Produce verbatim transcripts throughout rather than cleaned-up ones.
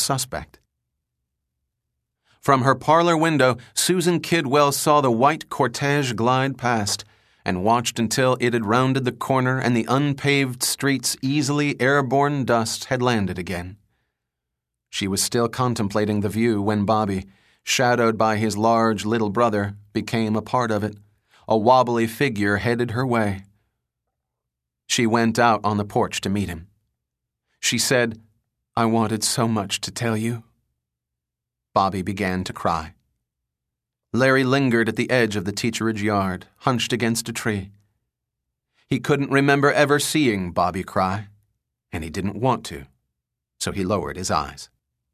suspect. From her parlor window, Susan Kidwell saw the white cortege glide past and watched until it had rounded the corner and the unpaved street's easily airborne dust had landed again. She was still contemplating the view when Bobby, shadowed by his large little brother, became a part of it. A wobbly figure headed her way. She went out on the porch to meet him. She said, "I wanted so much to tell you." Bobby began to cry. Larry lingered at the edge of the teacherage yard, hunched against a tree. He couldn't remember ever seeing Bobby cry, and he didn't want to, so he lowered his eyes.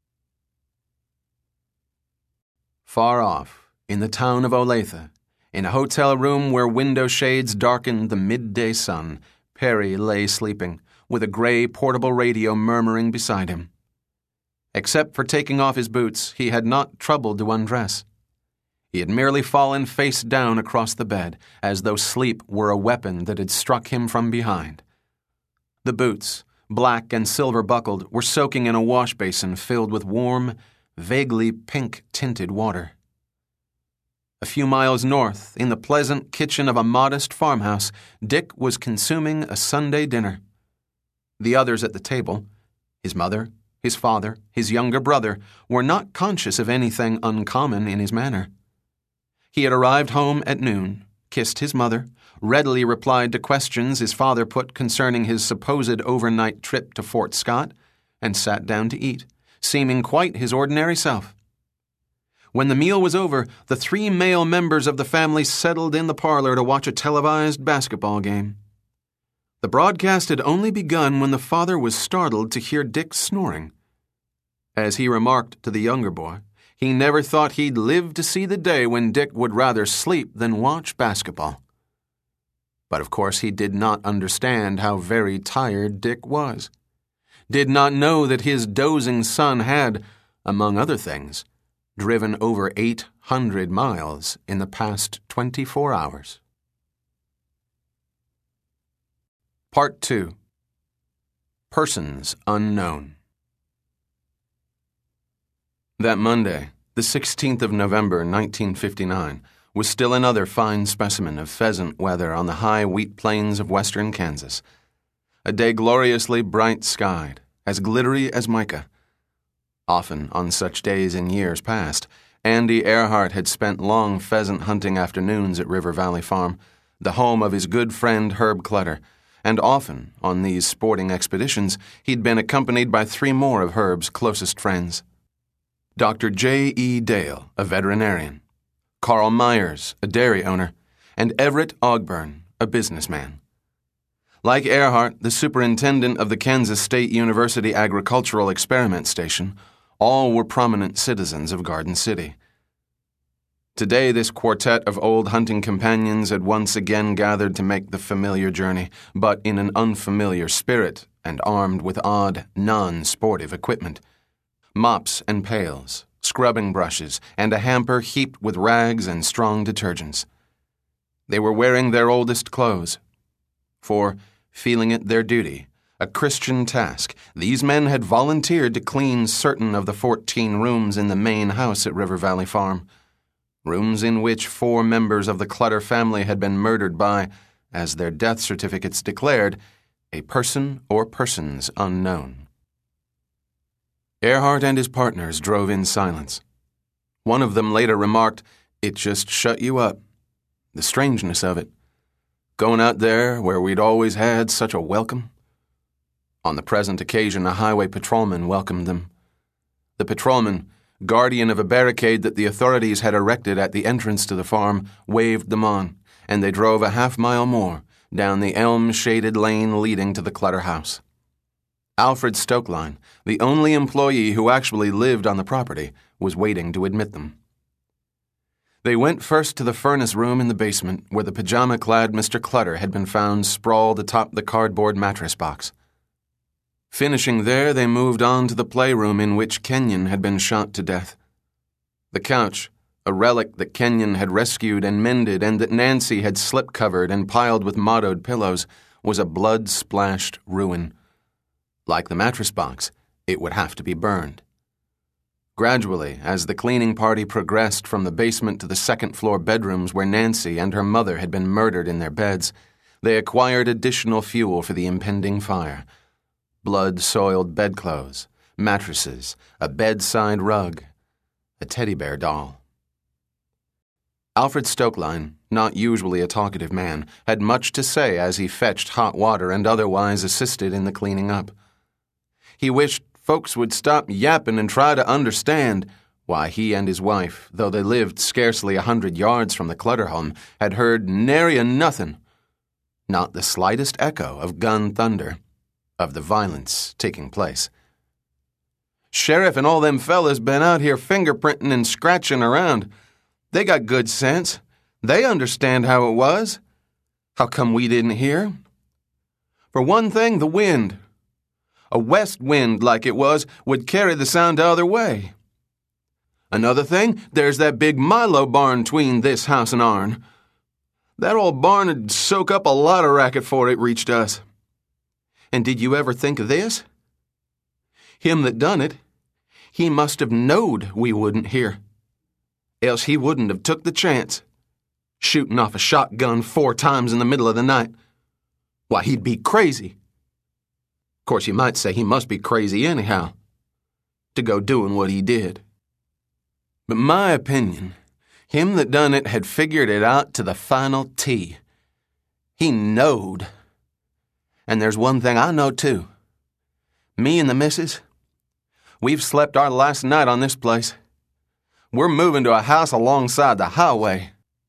Far off, in the town of Olathe, in a hotel room where window shades darkened the midday sun, Perry lay sleeping, with a gray portable radio murmuring beside him. Except for taking off his boots, he had not troubled to undress. He had merely fallen face down across the bed, as though sleep were a weapon that had struck him from behind. The boots, black and silver-buckled, were soaking in a wash basin filled with warm, vaguely pink-tinted water. A few miles north, in the pleasant kitchen of a modest farmhouse, Dick was consuming a Sunday dinner. The others at the table, his mother, his father, his younger brother, were not conscious of anything uncommon in his manner. He had arrived home at noon, kissed his mother, readily replied to questions his father put concerning his supposed overnight trip to Fort Scott, and sat down to eat, seeming quite his ordinary self. When the meal was over, the three male members of the family settled in the parlor to watch a televised basketball game. The broadcast had only begun when the father was startled to hear Dick snoring. As he remarked to the younger boy, he never thought he'd live to see the day when Dick would rather sleep than watch basketball. But of course he did not understand how very tired Dick was. Did not know that his dozing son had, among other things, driven over eight hundred miles in the past twenty-four hours. Part two. Persons Unknown. That Monday, the sixteenth of November, nineteen fifty-nine, was still another fine specimen of pheasant weather on the high wheat plains of western Kansas. A day gloriously bright-skied, as glittery as mica. Often, on such days in years past, Andy Earhart had spent long pheasant hunting afternoons at River Valley Farm, the home of his good friend Herb Clutter, and often, on these sporting expeditions, he'd been accompanied by three more of Herb's closest friends. Doctor J E Dale, a veterinarian, Carl Myers, a dairy owner, and Everett Ogburn, a businessman. Like Earhart, the superintendent of the Kansas State University Agricultural Experiment Station, all were prominent citizens of Garden City. Today, this quartet of old hunting companions had once again gathered to make the familiar journey, but in an unfamiliar spirit and armed with odd, non-sportive equipment. Mops and pails, scrubbing brushes, and a hamper heaped with rags and strong detergents. They were wearing their oldest clothes. For, feeling it their duty, a Christian task, these men had volunteered to clean certain of the fourteen rooms in the main house at River Valley Farm. Rooms in which four members of the Clutter family had been murdered by, as their death certificates declared, a person or persons unknown. Earhart and his partners drove in silence. One of them later remarked, "It just shut you up. The strangeness of it. Going out there where we'd always had such a welcome." On the present occasion, a highway patrolman welcomed them. The patrolman, guardian of a barricade that the authorities had erected at the entrance to the farm, waved them on, and they drove a half mile more down the elm-shaded lane leading to the Clutter house. Alfred Stokeline, the only employee who actually lived on the property, was waiting to admit them. They went first to the furnace room in the basement, where the pajama-clad Mister Clutter had been found sprawled atop the cardboard mattress box. Finishing there, they moved on to the playroom in which Kenyon had been shot to death. The couch, a relic that Kenyon had rescued and mended and that Nancy had slip-covered and piled with mottoed pillows, was a blood-splashed ruin. Like the mattress box, it would have to be burned. Gradually, as the cleaning party progressed from the basement to the second-floor bedrooms where Nancy and her mother had been murdered in their beds, they acquired additional fuel for the impending fire. Blood-soiled bedclothes, mattresses, a bedside rug, a teddy bear doll. Alfred Stokeline, not usually a talkative man, had much to say as he fetched hot water and otherwise assisted in the cleaning up. He wished folks would stop yapping and try to understand why he and his wife, though they lived scarcely a hundred yards from the Clutter home, had heard nary a nothing, not the slightest echo of gun thunder, of the violence taking place. Sheriff and all them fellas been out here fingerprinting and scratching around. They got good sense. They understand how it was. How come we didn't hear? For one thing, the wind. A west wind like it was would carry the sound the other way. Another thing, there's that big Milo barn between this house and ourn. That old barn would soak up a lot of racket before it reached us. And did you ever think of this? Him that done it, he must have knowed we wouldn't hear. Else he wouldn't have took the chance. Shooting off a shotgun four times in the middle of the night. Why, he'd be crazy. Of course, you might say he must be crazy anyhow, to go doing what he did. But my opinion, him that done it had figured it out to the final T. He knowed. And there's one thing I know, too. Me and the missus, we've slept our last night on this place. We're moving to a house alongside the highway.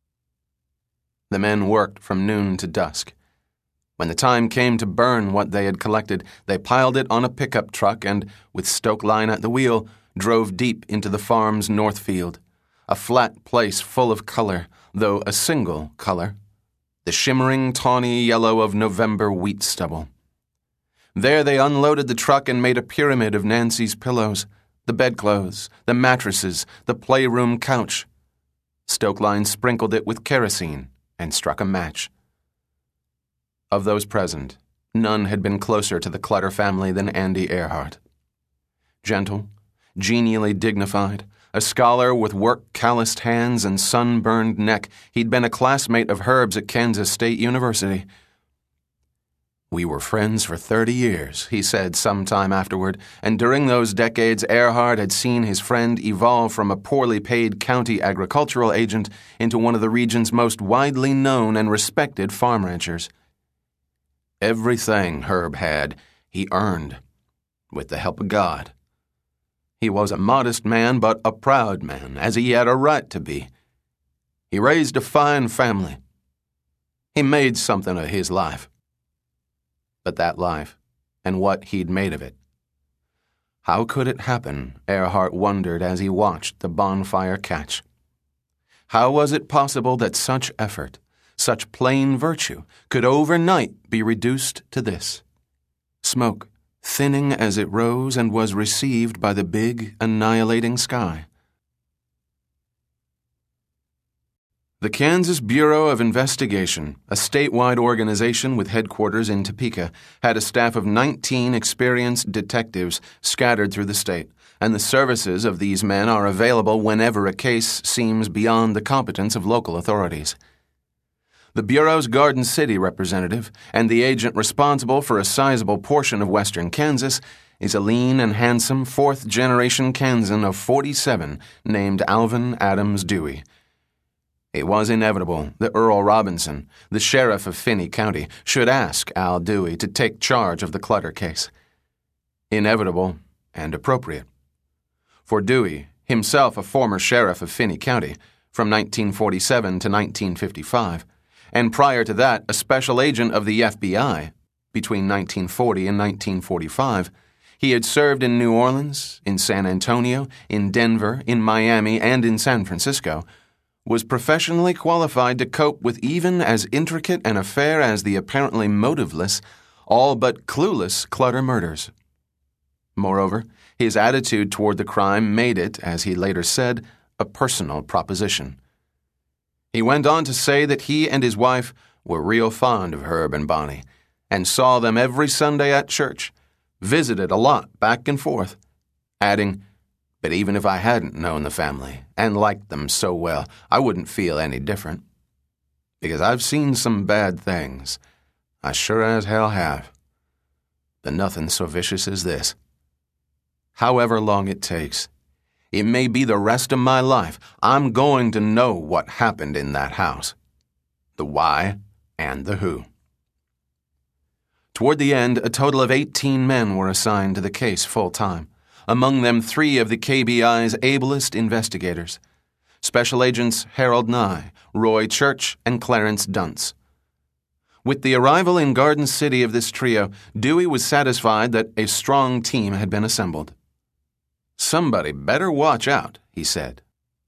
The men worked from noon to dusk. When the time came to burn what they had collected, they piled it on a pickup truck and, with Stokeline at the wheel, drove deep into the farm's north field, a flat place full of color, though a single color, the shimmering tawny yellow of November wheat stubble. There they unloaded the truck and made a pyramid of Nancy's pillows, the bedclothes, the mattresses, the playroom couch. Stokeline sprinkled it with kerosene and struck a match. Of those present, none had been closer to the Clutter family than Andy Earhart. Gentle, genially dignified, a scholar with work-calloused hands and sunburned neck, he'd been a classmate of Herb's at Kansas State University. We were friends for thirty years, he said sometime afterward, and during those decades Earhart had seen his friend evolve from a poorly paid county agricultural agent into one of the region's most widely known and respected farm ranchers. Everything Herb had, he earned, with the help of God. He was a modest man, but a proud man, as he had a right to be. He raised a fine family. He made something of his life. But that life, and what he'd made of it. How could it happen, Earhart wondered as he watched the bonfire catch. How was it possible that such effort, such plain virtue, could overnight be reduced to this? Smoke, thinning as it rose and was received by the big, annihilating sky. The Kansas Bureau of Investigation, a statewide organization with headquarters in Topeka, had a staff of nineteen experienced detectives scattered through the state, and the services of these men are available whenever a case seems beyond the competence of local authorities. The Bureau's Garden City representative, and the agent responsible for a sizable portion of western Kansas, is a lean and handsome fourth-generation Kansan of forty-seven named Alvin Adams Dewey. It was inevitable that Earl Robinson, the sheriff of Finney County, should ask Al Dewey to take charge of the Clutter case. Inevitable and appropriate. For Dewey, himself a former sheriff of Finney County, from nineteen forty-seven to nineteen fifty-five, and prior to that a special agent of the F B I, between nineteen forty and nineteen forty-five, he had served in New Orleans, in San Antonio, in Denver, in Miami, and in San Francisco, was professionally qualified to cope with even as intricate an affair as the apparently motiveless, all but clueless Clutter murders. Moreover, his attitude toward the crime made it, as he later said, a personal proposition. He went on to say that he and his wife were real fond of Herb and Bonnie, and saw them every Sunday at church, visited a lot back and forth, adding, But even if I hadn't known the family and liked them so well, I wouldn't feel any different. Because I've seen some bad things. I sure as hell have. But nothing so vicious as this. However long it takes, it may be the rest of my life, I'm going to know what happened in that house. The why and the who. Toward the end, a total of eighteen men were assigned to the case full-time. Among them, three of the K B I's ablest investigators. Special Agents Harold Nye, Roy Church, and Clarence Duntz. With the arrival in Garden City of this trio, Dewey was satisfied that a strong team had been assembled. "Somebody better watch out," he said.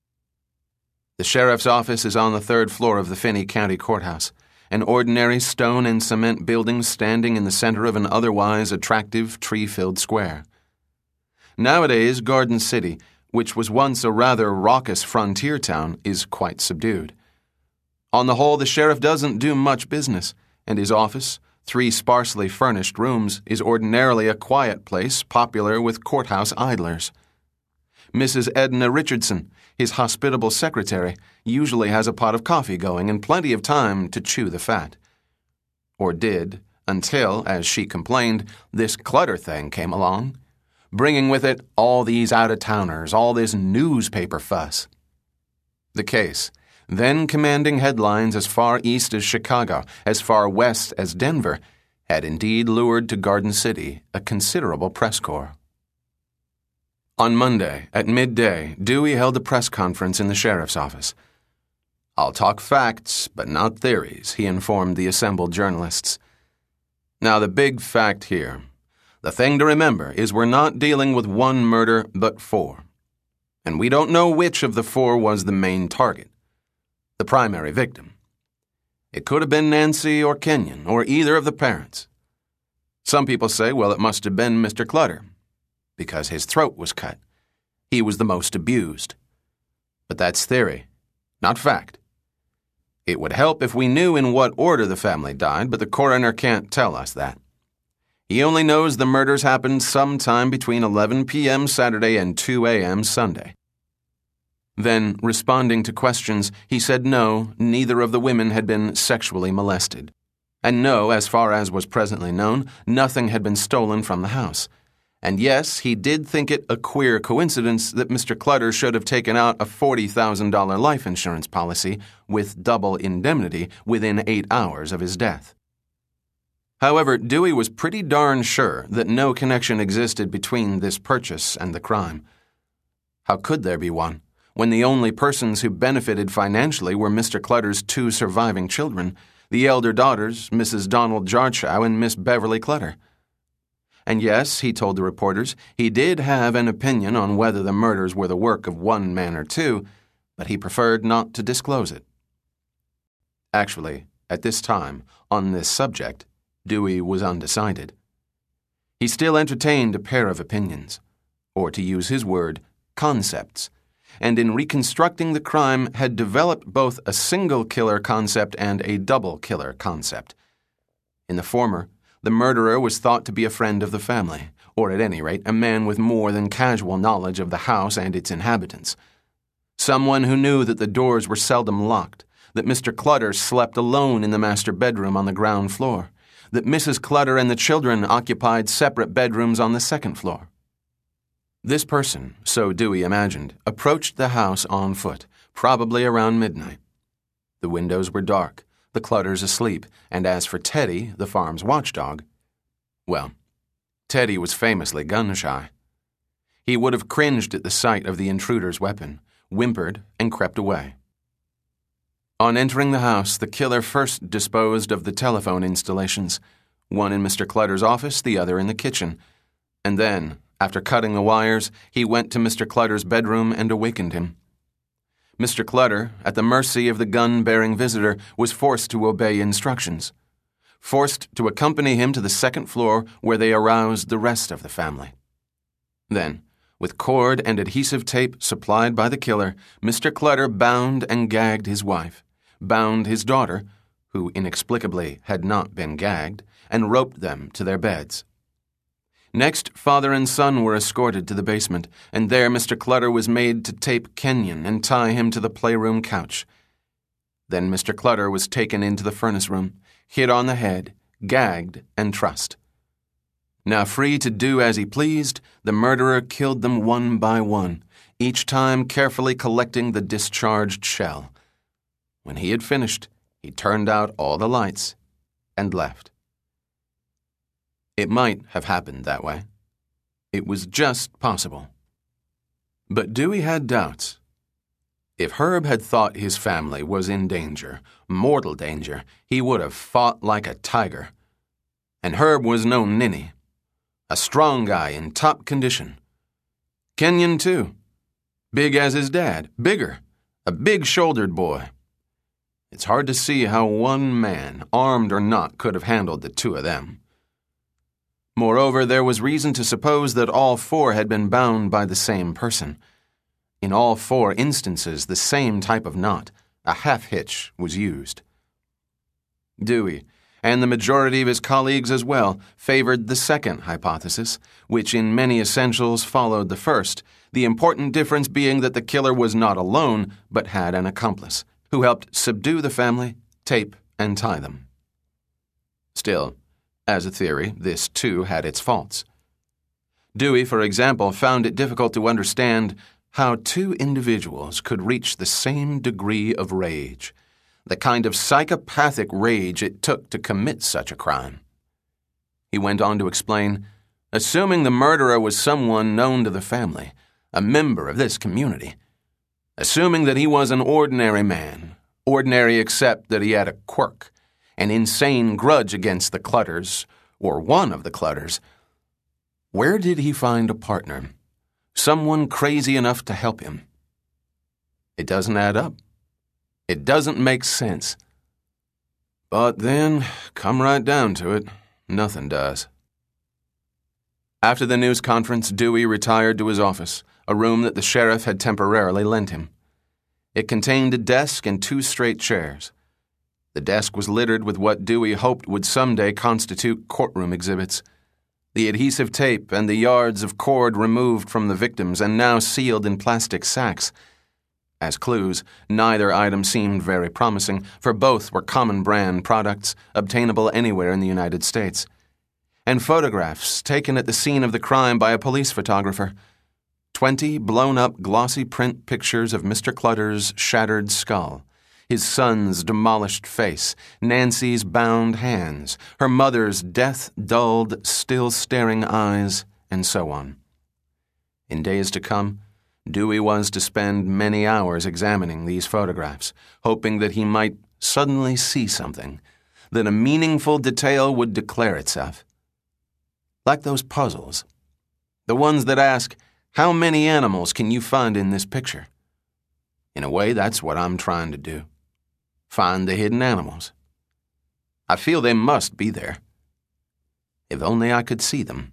The sheriff's office is on the third floor of the Finney County Courthouse, an ordinary stone and cement building standing in the center of an otherwise attractive tree-filled square. Nowadays, Garden City, which was once a rather raucous frontier town, is quite subdued. On the whole, the sheriff doesn't do much business, and his office, three sparsely furnished rooms, is ordinarily a quiet place popular with courthouse idlers. Missus Edna Richardson, his hospitable secretary, usually has a pot of coffee going and plenty of time to chew the fat. Or did, until, as she complained, this Clutter thing came along, bringing with it all these out-of-towners, all this newspaper fuss. The case, then commanding headlines as far east as Chicago, as far west as Denver, had indeed lured to Garden City a considerable press corps. On Monday, at midday, Dewey held a press conference in the sheriff's office. "I'll talk facts, but not theories," he informed the assembled journalists. Now, the big fact here, the thing to remember, is we're not dealing with one murder, but four. And we don't know which of the four was the main target, the primary victim. It could have been Nancy or Kenyon, or either of the parents. Some people say, well, it must have been Mister Clutter, because his throat was cut. He was the most abused. But that's theory, not fact. It would help if we knew in what order the family died, but the coroner can't tell us that. He only knows the murders happened sometime between eleven p.m. Saturday and two a.m. Sunday. Then, responding to questions, he said no, neither of the women had been sexually molested. And no, as far as was presently known, nothing had been stolen from the house. And yes, he did think it a queer coincidence that Mister Clutter should have taken out a forty thousand dollars life insurance policy with double indemnity within eight hours of his death. However, Dewey was pretty darn sure that no connection existed between this purchase and the crime. How could there be one, when the only persons who benefited financially were Mister Clutter's two surviving children, the elder daughters, Missus Donald Jarchow and Miss Beverly Clutter? And yes, he told the reporters, he did have an opinion on whether the murders were the work of one man or two, but he preferred not to disclose it. Actually, at this time, on this subject, Dewey was undecided. He still entertained a pair of opinions, or to use his word, concepts, and in reconstructing the crime had developed both a single killer concept and a double killer concept. In the former, the murderer was thought to be a friend of the family, or at any rate, a man with more than casual knowledge of the house and its inhabitants. Someone who knew that the doors were seldom locked, that Mister Clutter slept alone in the master bedroom on the ground floor, that Missus Clutter and the children occupied separate bedrooms on the second floor. This person, so Dewey imagined, approached the house on foot, probably around midnight. The windows were dark, the Clutters asleep, and as for Teddy, the farm's watchdog, well, Teddy was famously gun-shy. He would have cringed at the sight of the intruder's weapon, whimpered, and crept away. On entering the house, the killer first disposed of the telephone installations, one in Mister Clutter's office, the other in the kitchen, and then, after cutting the wires, he went to Mister Clutter's bedroom and awakened him. Mister Clutter, at the mercy of the gun-bearing visitor, was forced to obey instructions, forced to accompany him to the second floor where they aroused the rest of the family. Then, with cord and adhesive tape supplied by the killer, Mister Clutter bound and gagged his wife, bound his daughter, who inexplicably had not been gagged, and roped them to their beds. Next, father and son were escorted to the basement, and there Mister Clutter was made to tape Kenyon and tie him to the playroom couch. Then Mister Clutter was taken into the furnace room, hit on the head, gagged, and trussed. Now free to do as he pleased, the murderer killed them one by one, each time carefully collecting the discharged shell. When he had finished, he turned out all the lights and left. It might have happened that way. It was just possible. But Dewey had doubts. If Herb had thought his family was in danger, mortal danger, he would have fought like a tiger. And Herb was no ninny. A strong guy in top condition. Kenyon, too. Big as his dad, bigger. A big-shouldered boy. It's hard to see how one man, armed or not, could have handled the two of them. Moreover, there was reason to suppose that all four had been bound by the same person. In all four instances, the same type of knot, a half-hitch, was used. Dewey, and the majority of his colleagues as well, favored the second hypothesis, which in many essentials followed the first, the important difference being that the killer was not alone, but had an accomplice, who helped subdue the family, tape, and tie them. Still, as a theory, this too had its faults. Dewey, for example, found it difficult to understand how two individuals could reach the same degree of rage, the kind of psychopathic rage it took to commit such a crime. He went on to explain, assuming the murderer was someone known to the family, a member of this community, assuming that he was an ordinary man, ordinary except that he had a quirk, an insane grudge against the Clutters, or one of the Clutters, where did he find a partner, someone crazy enough to help him? It doesn't add up. It doesn't make sense. But then, come right down to it, nothing does. After the news conference, Dewey retired to his office, a room that the sheriff had temporarily lent him. It contained a desk and two straight chairs. The desk was littered with what Dewey hoped would someday constitute courtroom exhibits. The adhesive tape and the yards of cord removed from the victims and now sealed in plastic sacks. As clues, neither item seemed very promising, for both were common brand products, obtainable anywhere in the United States. And photographs taken at the scene of the crime by a police photographer. Twenty blown-up glossy print pictures of Mister Clutter's shattered skull, his son's demolished face, Nancy's bound hands, her mother's death-dulled, still-staring eyes, and so on. In days to come, Dewey was to spend many hours examining these photographs, hoping that he might suddenly see something, that a meaningful detail would declare itself. Like those puzzles, the ones that ask, how many animals can you find in this picture? In a way, that's what I'm trying to do. Find the hidden animals. I feel they must be there. If only I could see them.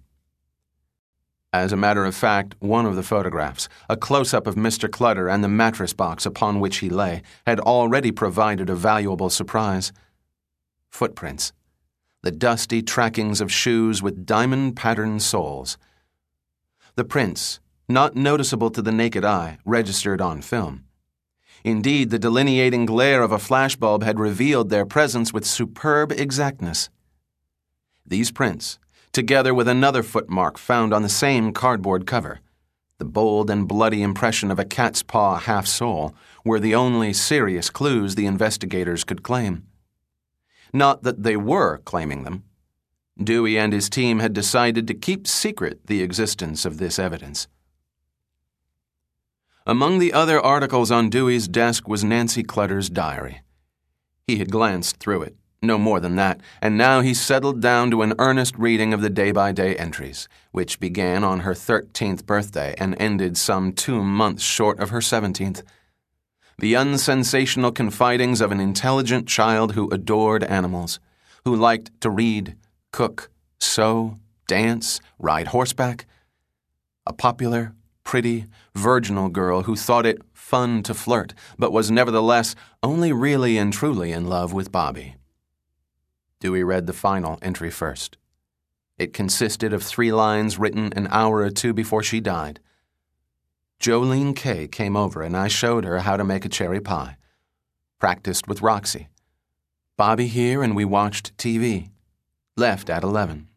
As a matter of fact, one of the photographs, a close-up of Mister Clutter and the mattress box upon which he lay, had already provided a valuable surprise. Footprints. The dusty trackings of shoes with diamond-patterned soles. The prints, not noticeable to the naked eye, registered on film. Indeed, the delineating glare of a flashbulb had revealed their presence with superb exactness. These prints, together with another footmark found on the same cardboard cover, the bold and bloody impression of a cat's paw half-sole, were the only serious clues the investigators could claim. Not that they were claiming them. Dewey and his team had decided to keep secret the existence of this evidence. Among the other articles on Dewey's desk was Nancy Clutter's diary. He had glanced through it, no more than that, and now he settled down to an earnest reading of the day-by-day entries, which began on her thirteenth birthday and ended some two months short of her seventeenth. The unsensational confidings of an intelligent child who adored animals, who liked to read, cook, sew, dance, ride horseback. A popular, pretty, virginal girl who thought it fun to flirt, but was nevertheless only really and truly in love with Bobby. Dewey read the final entry first. It consisted of three lines written an hour or two before she died. Jolene Kay came over and I showed her how to make a cherry pie. Practiced with Roxy. Bobby here and we watched T V. Left at eleven.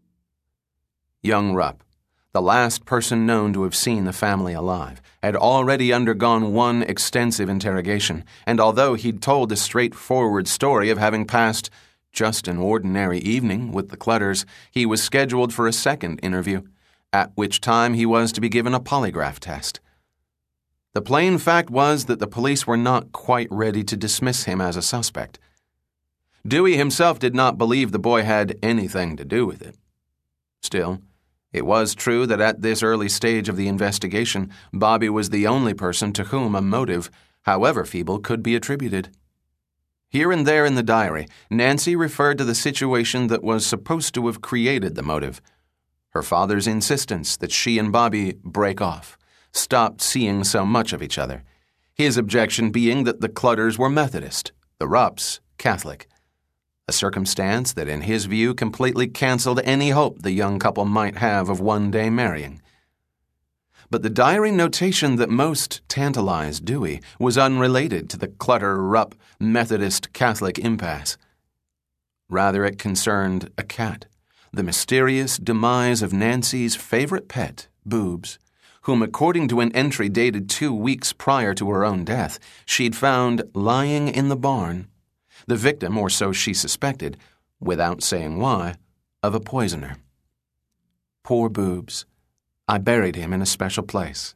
Young Rupp, the last person known to have seen the family alive, had already undergone one extensive interrogation, and although he'd told a straightforward story of having passed just an ordinary evening with the Clutters, he was scheduled for a second interview, at which time he was to be given a polygraph test. The plain fact was that the police were not quite ready to dismiss him as a suspect. Dewey himself did not believe the boy had anything to do with it. Still, it was true that at this early stage of the investigation, Bobby was the only person to whom a motive, however feeble, could be attributed. Here and there in the diary, Nancy referred to the situation that was supposed to have created the motive. Her father's insistence that she and Bobby break off, stopped seeing so much of each other. His objection being that the Clutters were Methodist, the Rupps Catholic. A circumstance that in his view completely canceled any hope the young couple might have of one day marrying. But the diary notation that most tantalized Dewey was unrelated to the Clutter-Rupp Methodist-Catholic impasse. Rather, it concerned a cat, the mysterious demise of Nancy's favorite pet, Boobs, whom, according to an entry dated two weeks prior to her own death, she'd found lying in the barn, the victim, or so she suspected, without saying why, of a poisoner. Poor Boobs. I buried him in a special place.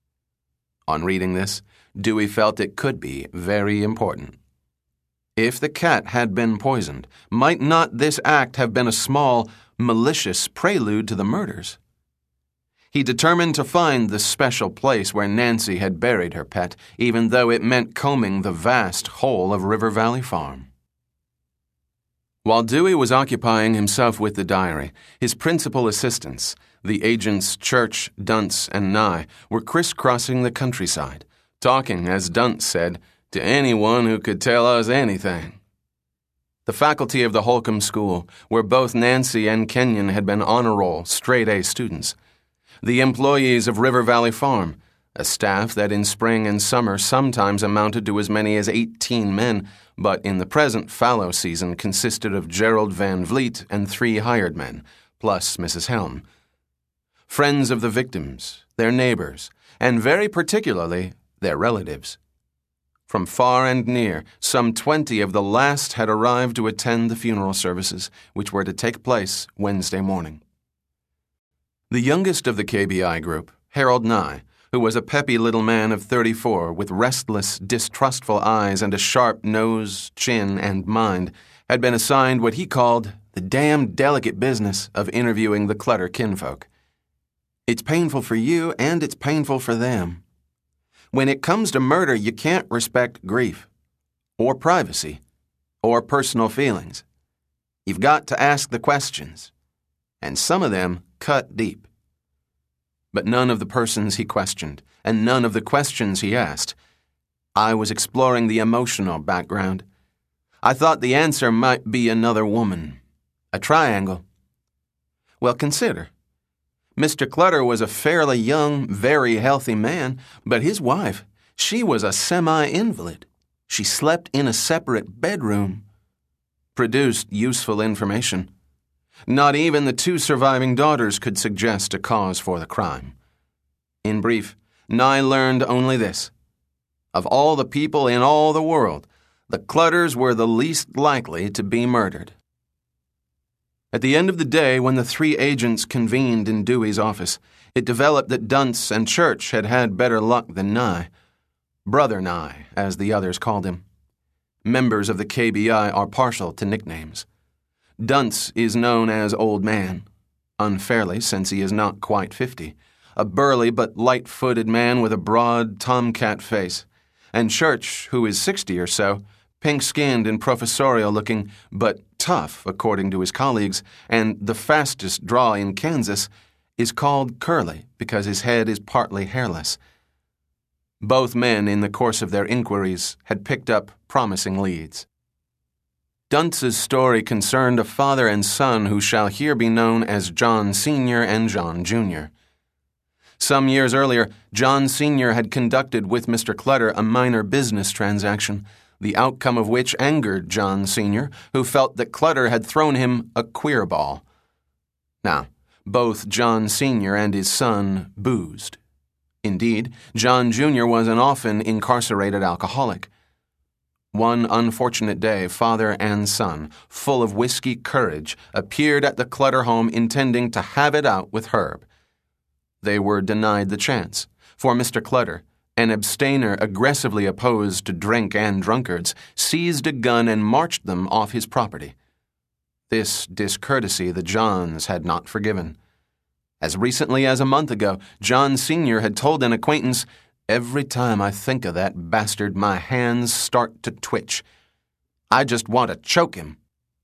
On reading this, Dewey felt it could be very important. If the cat had been poisoned, might not this act have been a small, malicious prelude to the murders? He determined to find the special place where Nancy had buried her pet, even though it meant combing the vast whole of River Valley Farm. While Dewey was occupying himself with the diary, his principal assistants, the agents Church, Duntz, and Nye, were crisscrossing the countryside, talking, as Duntz said, to anyone who could tell us anything. The faculty of the Holcomb School, where both Nancy and Kenyon had been honor roll, straight-A students. The employees of River Valley Farm, a staff that in spring and summer sometimes amounted to as many as eighteen men, but in the present fallow season consisted of Gerald Van Vliet and three hired men, plus Missus Helm. Friends of the victims, their neighbors, and very particularly their relatives. From far and near, some twenty of the last had arrived to attend the funeral services, which were to take place Wednesday morning. The youngest of the K B I group, Harold Nye, who was a peppy little man of thirty-four with restless, distrustful eyes and a sharp nose, chin, and mind, had been assigned what he called the damn delicate business of interviewing the Clutter kinfolk. It's painful for you, and it's painful for them. When it comes to murder, you can't respect grief, or privacy, or personal feelings. You've got to ask the questions, and some of them cut deep. But none of the persons he questioned, and none of the questions he asked. I was exploring the emotional background. I thought the answer might be another woman, a triangle. Well, consider. Mister Clutter was a fairly young, very healthy man, but his wife, she was a semi-invalid. She slept in a separate bedroom. Produced useful information. Not even the two surviving daughters could suggest a cause for the crime. In brief, Nye learned only this. Of all the people in all the world, the Clutters were the least likely to be murdered. At the end of the day, when the three agents convened in Dewey's office, it developed that Duntz and Church had had better luck than Nye. Brother Nye, as the others called him. Members of the K B I are partial to nicknames. Duntz is known as Old Man, unfairly since he is not quite fifty, a burly but light-footed man with a broad tomcat face, and Church, who is sixty or so, pink-skinned and professorial-looking, but tough, according to his colleagues, and the fastest draw in Kansas, is called Curly because his head is partly hairless. Both men, in the course of their inquiries, had picked up promising leads. Dunce's story concerned a father and son who shall here be known as John Senior and John Junior Some years earlier, John Senior had conducted with Mister Clutter a minor business transaction, the outcome of which angered John Senior, who felt that Clutter had thrown him a queer ball. Now, both John Senior and his son boozed. Indeed, John Junior was an often incarcerated alcoholic. One unfortunate day, father and son, full of whiskey courage, appeared at the Clutter home intending to have it out with Herb. They were denied the chance, for Mister Clutter, an abstainer aggressively opposed to drink and drunkards, seized a gun and marched them off his property. This discourtesy the Johns had not forgiven. As recently as a month ago, John Senior had told an acquaintance, "Every time I think of that bastard, my hands start to twitch. I just want to choke him."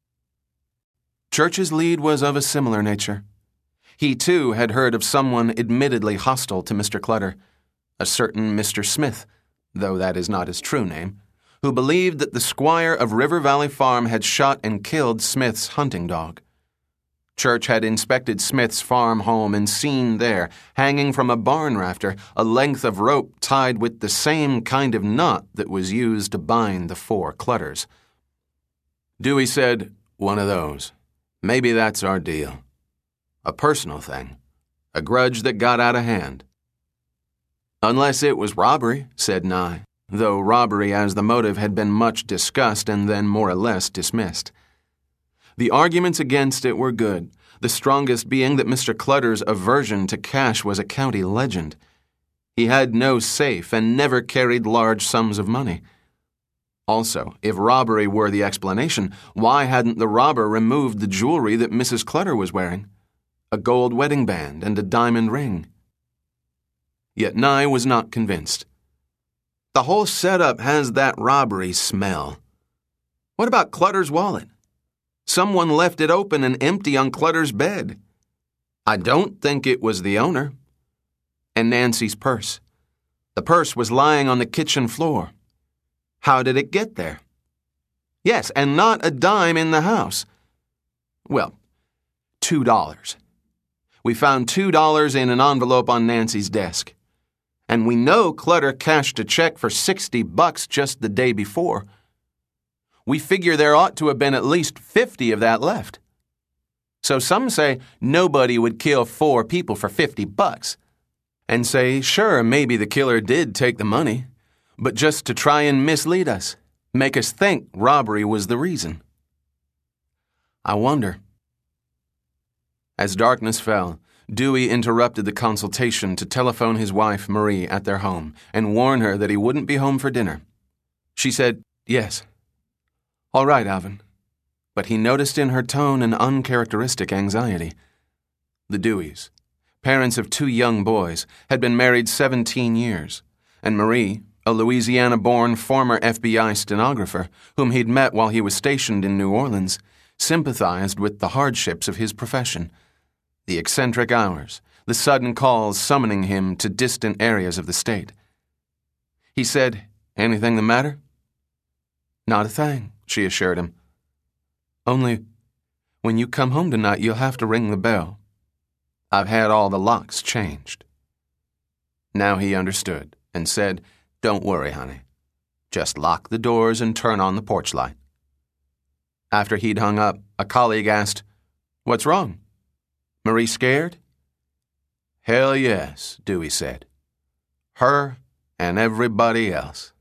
Church's lead was of a similar nature. He, too, had heard of someone admittedly hostile to Mister Clutter, a certain Mister Smith, though that is not his true name, who believed that the squire of River Valley Farm had shot and killed Smith's hunting dog. Church had inspected Smith's farm home and seen there, hanging from a barn rafter, a length of rope tied with the same kind of knot that was used to bind the four Clutters. Dewey said, "One of those. Maybe that's our deal. A personal thing. A grudge that got out of hand." "Unless it was robbery," said Nye, though robbery as the motive had been much discussed and then more or less dismissed. The arguments against it were good, the strongest being that Mister Clutter's aversion to cash was a county legend. He had no safe and never carried large sums of money. Also, if robbery were the explanation, why hadn't the robber removed the jewelry that Missus Clutter was wearing? A gold wedding band and a diamond ring. Yet Nye was not convinced. "The whole setup has that robbery smell. What about Clutter's wallet? Someone left it open and empty on Clutter's bed. I don't think it was the owner. And Nancy's purse. The purse was lying on the kitchen floor. How did it get there? Yes, and not a dime in the house. Well, two dollars. We found two dollars in an envelope on Nancy's desk. And we know Clutter cashed a check for sixty bucks just the day before. We figure there ought to have been at least fifty of that left. So some say nobody would kill four people for fifty bucks. And say, sure, maybe the killer did take the money, but just to try and mislead us, make us think robbery was the reason. I wonder." As darkness fell, Dewey interrupted the consultation to telephone his wife, Marie, at their home and warn her that he wouldn't be home for dinner. She said, "Yes. All right, Alvin." But he noticed in her tone an uncharacteristic anxiety. The Deweys, parents of two young boys, had been married seventeen years, and Marie, a Louisiana-born former F B I stenographer whom he'd met while he was stationed in New Orleans, sympathized with the hardships of his profession. The eccentric hours, the sudden calls summoning him to distant areas of the state. He said, "Anything the matter?" "Not a thing," she assured him. "Only, when you come home tonight, you'll have to ring the bell. I've had all the locks changed." Now he understood and said, "Don't worry, honey. Just lock the doors and turn on the porch light." After he'd hung up, a colleague asked, "What's wrong? Marie scared?" "Hell yes," Dewey said. "Her and everybody else."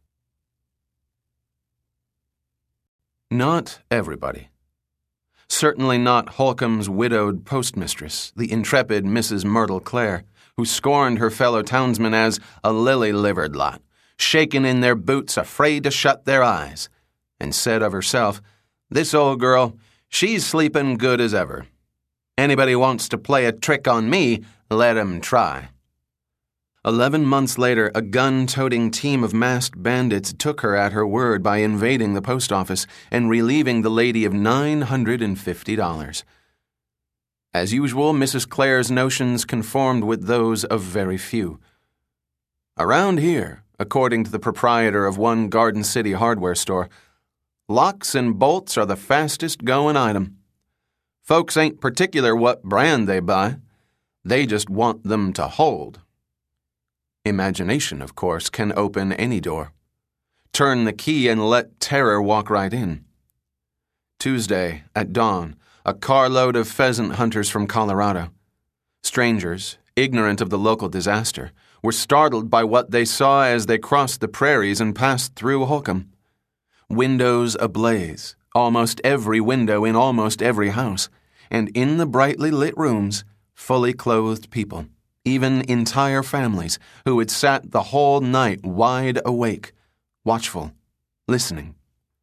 Not everybody. Certainly not Holcomb's widowed postmistress, the intrepid Missus Myrtle Clare, who scorned her fellow townsmen as a lily-livered lot, shaken in their boots, afraid to shut their eyes, and said of herself, "This old girl, she's sleeping good as ever. Anybody wants to play a trick on me, let 'em try." Eleven months later, a gun-toting team of masked bandits took her at her word by invading the post office and relieving the lady of nine hundred fifty dollars. As usual, Missus Clare's notions conformed with those of very few. Around here, according to the proprietor of one Garden City hardware store, Locks and bolts are the fastest going item. Folks ain't particular what brand they buy. They just want them to hold. Imagination, of course, can open any door. Turn the key and let terror walk right in. Tuesday, at dawn, a carload of pheasant hunters from Colorado. Strangers, ignorant of the local disaster, were startled by what they saw as they crossed the prairies and passed through Holcomb. Windows ablaze, almost every window in almost every house, and in the brightly lit rooms, fully clothed people, even entire families, who had sat the whole night wide awake, watchful, listening.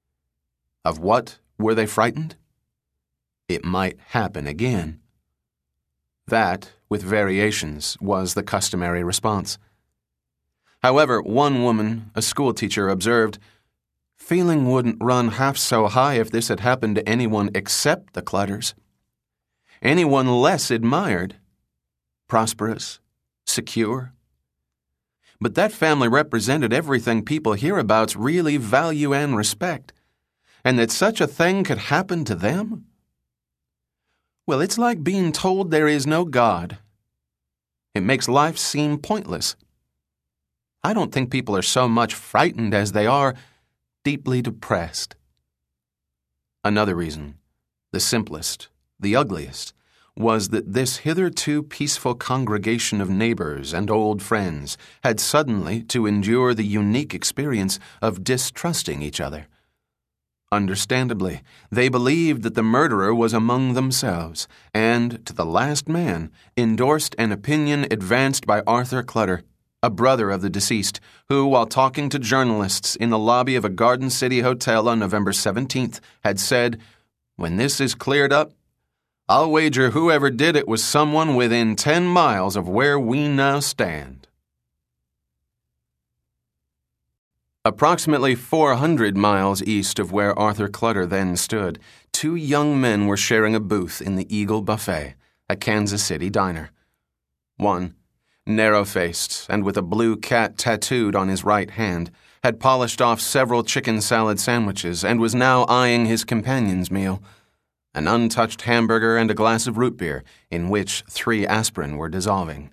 Of what were they frightened? It might happen again. That, with variations, was the customary response. However, one woman, a schoolteacher, observed, "Feeling wouldn't run half so high if this had happened to anyone except the Clutters. Anyone less admired, prosperous, secure. But that family represented everything people hereabouts really value and respect, and that such a thing could happen to them? Well, it's like being told there is no God. It makes life seem pointless. I don't think people are so much frightened as they are deeply depressed." Another reason, the simplest, the ugliest, was that this hitherto peaceful congregation of neighbors and old friends had suddenly to endure the unique experience of distrusting each other. Understandably, they believed that the murderer was among themselves, and, to the last man, endorsed an opinion advanced by Arthur Clutter, a brother of the deceased, who, while talking to journalists in the lobby of a Garden City hotel on November seventeenth, had said, "When this is cleared up, I'll wager whoever did it was someone within ten miles of where we now stand." Approximately four hundred miles east of where Arthur Clutter then stood, two young men were sharing a booth in the Eagle Buffet, a Kansas City diner. One, narrow-faced and with a blue cat tattooed on his right hand, had polished off several chicken salad sandwiches and was now eyeing his companion's meal, an untouched hamburger and a glass of root beer, in which three aspirin were dissolving.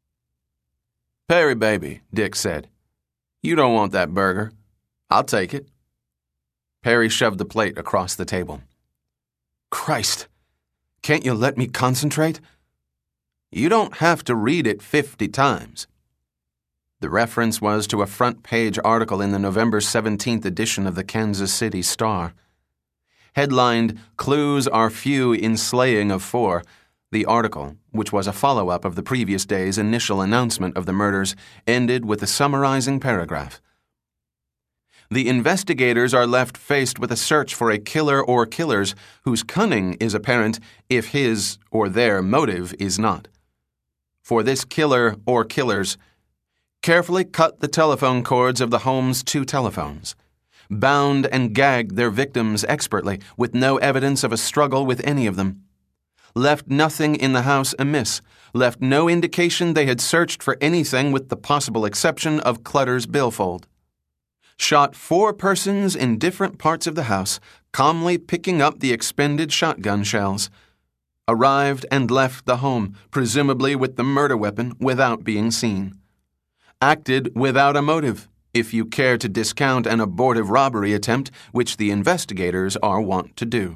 "Perry, baby," Dick said. "You don't want that burger. I'll take it." Perry shoved the plate across the table. "Christ, can't you let me concentrate?" "You don't have to read it fifty times." The reference was to a front-page article in the November seventeenth edition of the Kansas City Star. Headlined, "Clues Are Few in Slaying of Four," the article, which was a follow-up of the previous day's initial announcement of the murders, ended with a summarizing paragraph. "The investigators are left faced with a search for a killer or killers whose cunning is apparent if his or their motive is not. For this killer or killers, carefully cut the telephone cords of the home's two telephones, bound and gagged their victims expertly with no evidence of a struggle with any of them, left nothing in the house amiss, left no indication they had searched for anything with the possible exception of Clutter's billfold, shot four persons in different parts of the house, calmly picking up the expended shotgun shells, arrived and left the home, presumably with the murder weapon, without being seen, acted without a motive, if you care to discount an abortive robbery attempt, which the investigators are wont to do."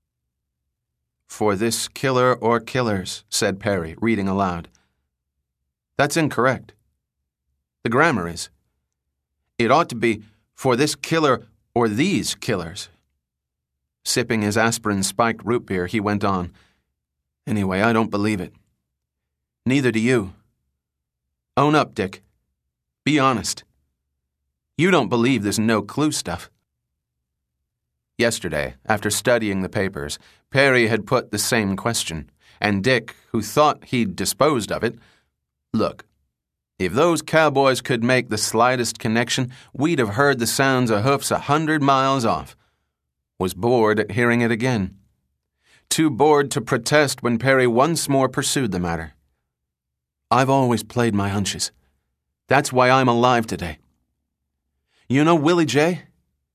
"For this killer or killers," said Perry, reading aloud. "That's incorrect. The grammar is. It ought to be, for this killer or these killers." Sipping his aspirin-spiked root beer, he went on, "Anyway, I don't believe it. Neither do you. Own up, Dick. Be honest. You don't believe this no-clue stuff." Yesterday, after studying the papers, Perry had put the same question, and Dick, who thought he'd disposed of it, "Look, if those cowboys could make the slightest connection, we'd have heard the sounds of hoofs a hundred miles off," was bored at hearing it again. Too bored to protest when Perry once more pursued the matter. "I've always played my hunches. That's why I'm alive today. You know Willie J?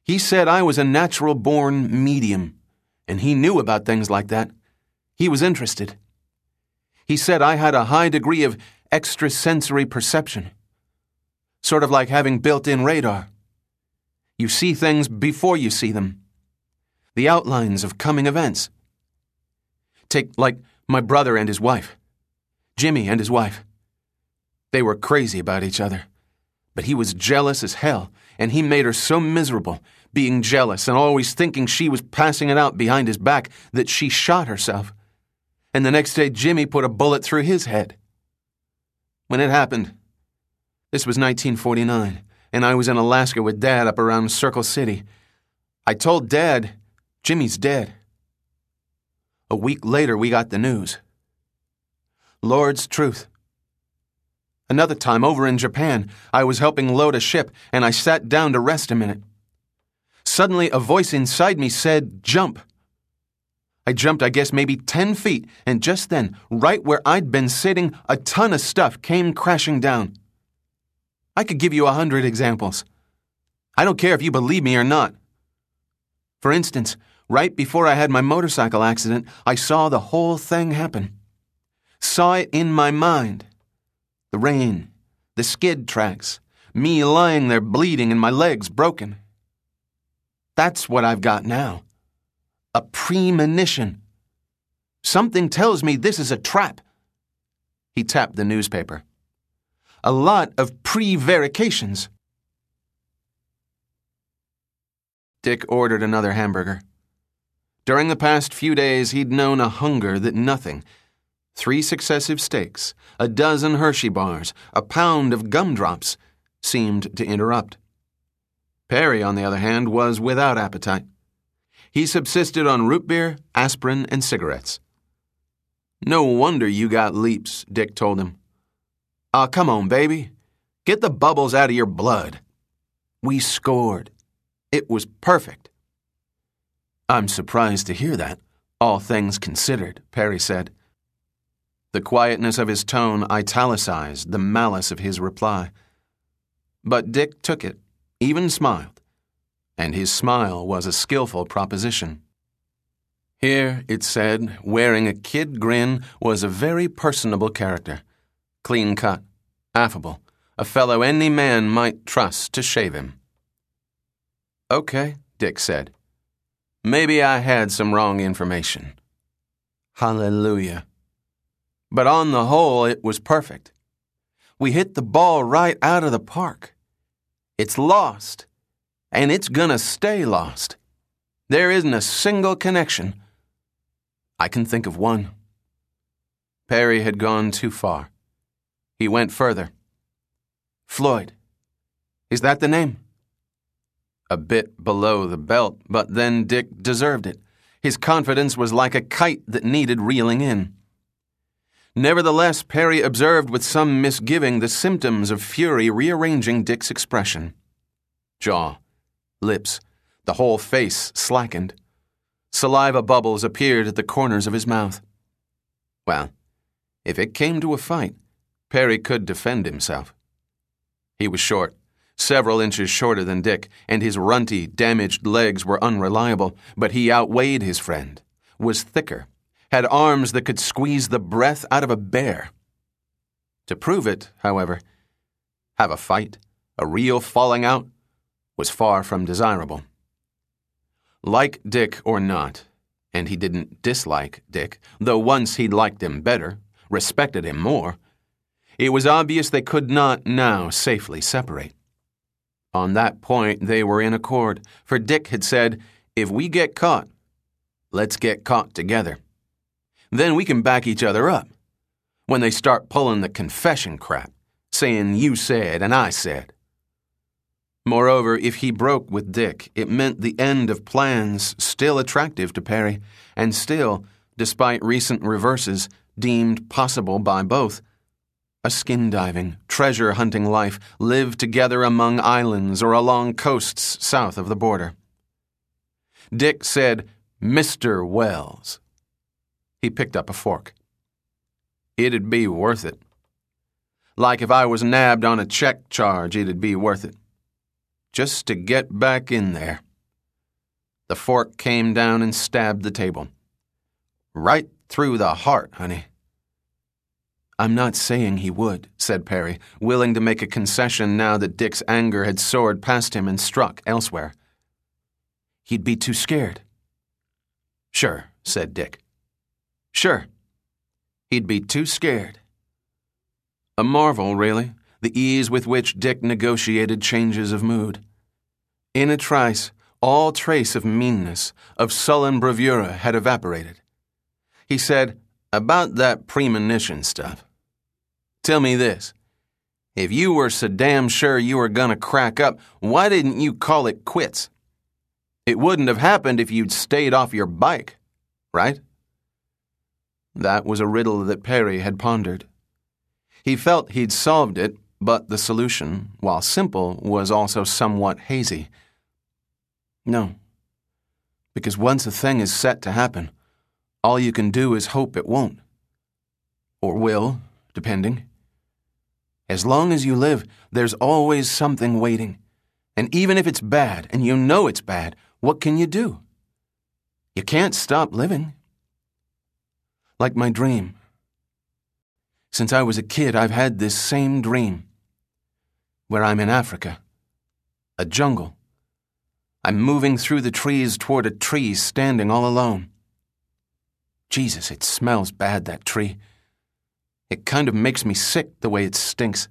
He said I was a natural-born medium, and he knew about things like that. He was interested. He said I had a high degree of extrasensory perception, sort of like having built-in radar. You see things before you see them. The outlines of coming events. Take, like, my brother and his wife. Jimmy and his wife. They were crazy about each other. But he was jealous as hell, and he made her so miserable, being jealous and always thinking she was passing it out behind his back, that she shot herself. And the next day Jimmy put a bullet through his head. When it happened, this was nineteen forty-nine, and I was in Alaska with Dad up around Circle City. I told Dad, Jimmy's dead. A week later, we got the news. Lord's truth. Another time, over in Japan, I was helping load a ship, and I sat down to rest a minute. Suddenly, a voice inside me said, "Jump." I jumped, I guess, maybe ten feet, and just then, right where I'd been sitting, a ton of stuff came crashing down. I could give you a hundred examples. I don't care if you believe me or not. For instance, right before I had my motorcycle accident, I saw the whole thing happen. Saw it in my mind. The rain, the skid tracks, me lying there bleeding and my legs broken. That's what I've got now. A premonition. Something tells me this is a trap. He tapped the newspaper. A lot of prevarications. Dick ordered another hamburger. During the past few days, he'd known a hunger that nothing, three successive steaks, a dozen Hershey bars, a pound of gumdrops, seemed to interrupt. Perry, on the other hand, was without appetite. He subsisted on root beer, aspirin, and cigarettes. "No wonder you got leaps," Dick told him. "Ah, come on, baby. Get the bubbles out of your blood. We scored. It was perfect." "I'm surprised to hear that, all things considered," Perry said. The quietness of his tone italicized the malice of his reply. But Dick took it, even smiled, and his smile was a skillful proposition. Here, it said, wearing a kid grin, was a very personable character, clean-cut, affable, a fellow any man might trust to shave him. "Okay," Dick said. "Maybe I had some wrong information. Hallelujah. But on the whole, it was perfect. We hit the ball right out of the park. It's lost, and it's gonna stay lost. There isn't a single connection. I can think of one." Perry had gone too far. He went further. "Floyd. Is that the name?" A bit below the belt, but then Dick deserved it. His confidence was like a kite that needed reeling in. Nevertheless, Perry observed with some misgiving the symptoms of fury rearranging Dick's expression. Jaw, lips, the whole face slackened. Saliva bubbles appeared at the corners of his mouth. Well, if it came to a fight, Perry could defend himself. He was short, several inches shorter than Dick, and his runty, damaged legs were unreliable, but he outweighed his friend, was thicker, had arms that could squeeze the breath out of a bear. To prove it, however, have a fight, a real falling out, was far from desirable. Like Dick or not, and he didn't dislike Dick, though once he'd liked him better, respected him more, it was obvious they could not now safely separate. On that point they were in accord, for Dick had said, "If we get caught, let's get caught together. Then we can back each other up. When they start pulling the confession crap, saying you said and I said." Moreover, if he broke with Dick, it meant the end of plans still attractive to Perry, and still, despite recent reverses, deemed possible by both. A skin-diving, treasure-hunting life lived together among islands or along coasts south of the border. Dick said, "Mister Wells." He picked up a fork. "It'd be worth it. Like if I was nabbed on a check charge, it'd be worth it. Just to get back in there." The fork came down and stabbed the table. "Right through the heart, honey." "I'm not saying he would," said Perry, willing to make a concession now that Dick's anger had soared past him and struck elsewhere. "He'd be too scared." "Sure," said Dick. "Sure. He'd be too scared." A marvel, really, the ease with which Dick negotiated changes of mood. In a trice, all trace of meanness, of sullen bravura had evaporated. He said, "About that premonition stuff. Tell me this. If you were so damn sure you were gonna crack up, why didn't you call it quits? It wouldn't have happened if you'd stayed off your bike, right?" That was a riddle that Perry had pondered. He felt he'd solved it, but the solution, while simple, was also somewhat hazy. No. Because once a thing is set to happen, all you can do is hope it won't. Or will, depending. As long as you live, there's always something waiting. And even if it's bad, and you know it's bad, what can you do? You can't stop living. Like my dream. Since I was a kid, I've had this same dream. Where I'm in Africa. A jungle. I'm moving through the trees toward a tree standing all alone. Jesus, it smells bad, that tree. It kind of makes me sick the way it stinks.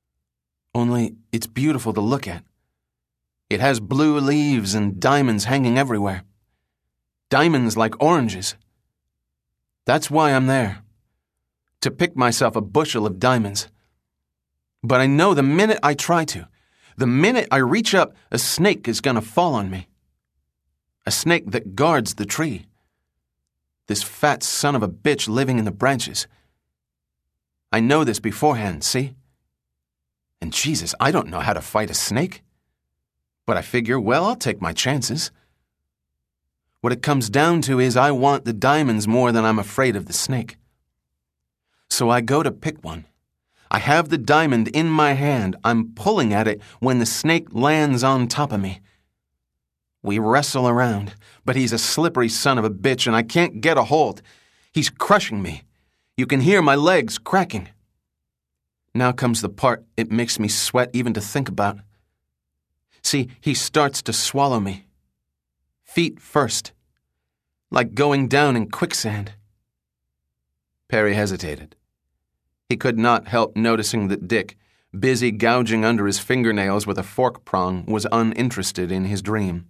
Only it's beautiful to look at. It has blue leaves and diamonds hanging everywhere. Diamonds like oranges. That's why I'm there. To pick myself a bushel of diamonds. But I know the minute I try to, the minute I reach up, a snake is gonna fall on me. A snake that guards the tree. This fat son of a bitch living in the branches. I know this beforehand, see? And Jesus, I don't know how to fight a snake. But I figure, well, I'll take my chances. What it comes down to is I want the diamonds more than I'm afraid of the snake. So I go to pick one. I have the diamond in my hand. I'm pulling at it when the snake lands on top of me. We wrestle around, but he's a slippery son of a bitch and I can't get a hold. He's crushing me. You can hear my legs cracking. Now comes the part it makes me sweat even to think about. See, he starts to swallow me. Feet first. Like going down in quicksand. Perry hesitated. He could not help noticing that Dick, busy gouging under his fingernails with a fork prong, was uninterested in his dream.